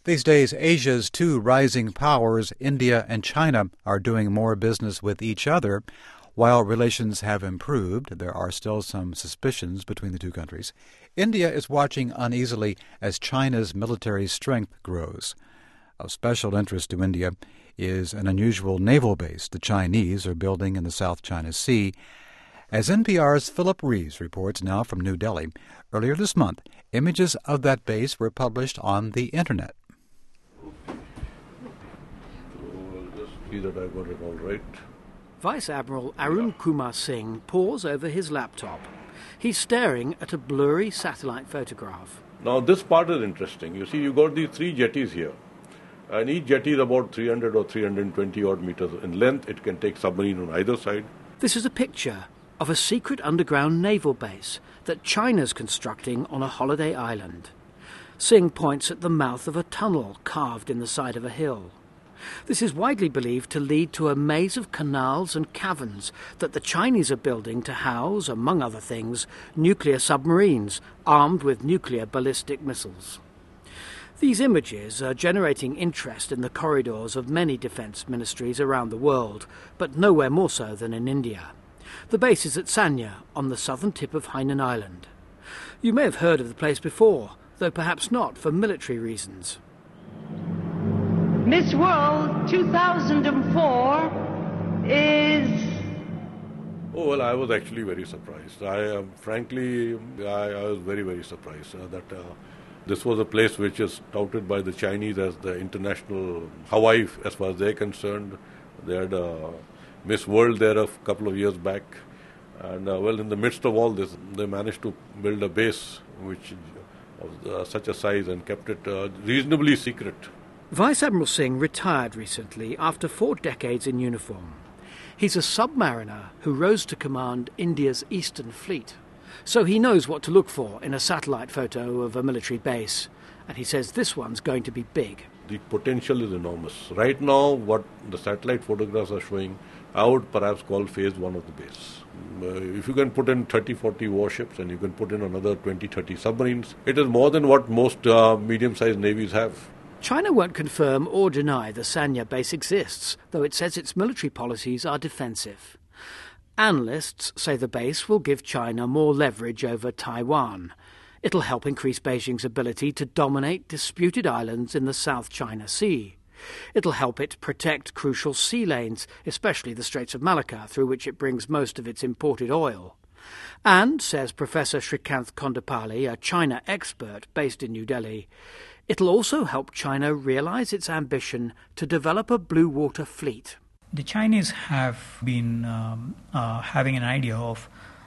These days, Asia's two rising powers, India and China, are doing more business with each other. While relations have improved, there are still some suspicions between the two countries. India is watching uneasily as China's military strength grows. Of special interest to India is an unusual naval base the Chinese are building in the South China Sea. As NPR's Philip Reeves reports now from New Delhi, earlier this month, images of that base were published on the Internet. See that I got it all right. Vice Admiral Arun Kumar Singh pores over his laptop. He's staring at a blurry satellite photograph. Now this part is interesting. You see, you got these three jetties here. And each jetty is about 300 or 320 odd meters in length. It can take submarine on either side. This is a picture of a secret underground naval base that China's constructing on a holiday island. Singh points at the mouth of a tunnel carved in the side of a hill. This is widely believed to lead to a maze of canals and caverns that the Chinese are building to house, among other things, nuclear submarines armed with nuclear ballistic missiles. These images are generating interest in the corridors of many defence ministries around the world, but nowhere more so than in India. The base is at Sanya, on the southern tip of Hainan Island. You may have heard of the place before, though perhaps not for military reasons. Miss World 2004 is... Oh, well, I was actually very surprised. I was very, very surprised that this was a place which is touted by the Chinese as the international Hawaii, as far as they're concerned. They had Miss World there a couple of years back. And, in the midst of all this, they managed to build a base which of such a size and kept it reasonably secret. Vice Admiral Singh retired recently after 4 decades in uniform. He's a submariner who rose to command India's Eastern Fleet. So he knows what to look for in a satellite photo of a military base. And he says this one's going to be big. The potential is enormous. Right now, what the satellite photographs are showing, I would perhaps call phase 1 of the base. If you can put in 30-40 warships and you can put in another 20-30 submarines, it is more than what most medium-sized navies have. China won't confirm or deny the Sanya base exists, though it says its military policies are defensive. Analysts say the base will give China more leverage over Taiwan. It'll help increase Beijing's ability to dominate disputed islands in the South China Sea. It'll help it protect crucial sea lanes, especially the Straits of Malacca, through which it brings most of its imported oil. And, says Professor Srikanth Kondapalli, a China expert based in New Delhi, it'll also help China realize its ambition to develop a blue water fleet. The Chinese have been having an idea of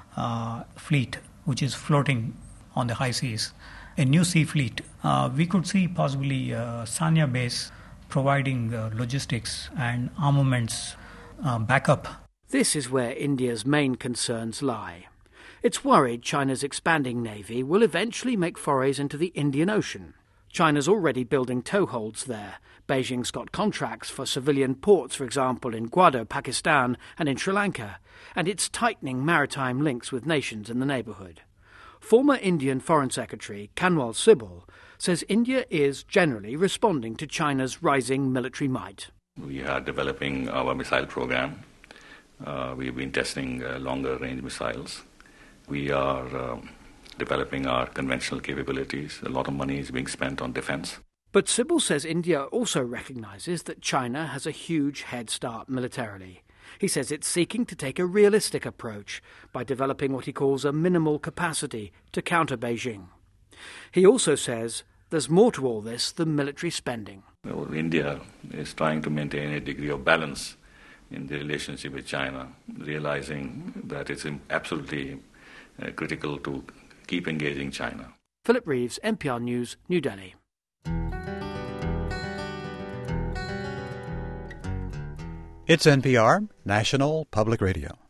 fleet which is floating on the high seas, a new sea fleet. We could see possibly Sanya base providing logistics and armaments backup. This is where India's main concerns lie. It's worried China's expanding navy will eventually make forays into the Indian Ocean. China's already building toeholds there. Beijing's got contracts for civilian ports, for example, in Gwadar, Pakistan, and in Sri Lanka, and it's tightening maritime links with nations in the neighbourhood. Former Indian Foreign Secretary Kanwal Sibal says India is generally responding to China's rising military might. We are developing our missile program. We've been testing longer-range missiles. We are developing our conventional capabilities. A lot of money is being spent on defense. But Sibal says India also recognises that China has a huge head start militarily. He says it's seeking to take a realistic approach by developing what he calls a minimal capacity to counter Beijing. He also says there's more to all this than military spending. Well, India is trying to maintain a degree of balance in the relationship with China, realizing that it's absolutely critical to keep engaging China. Philip Reeves, NPR News, New Delhi. It's NPR, National Public Radio.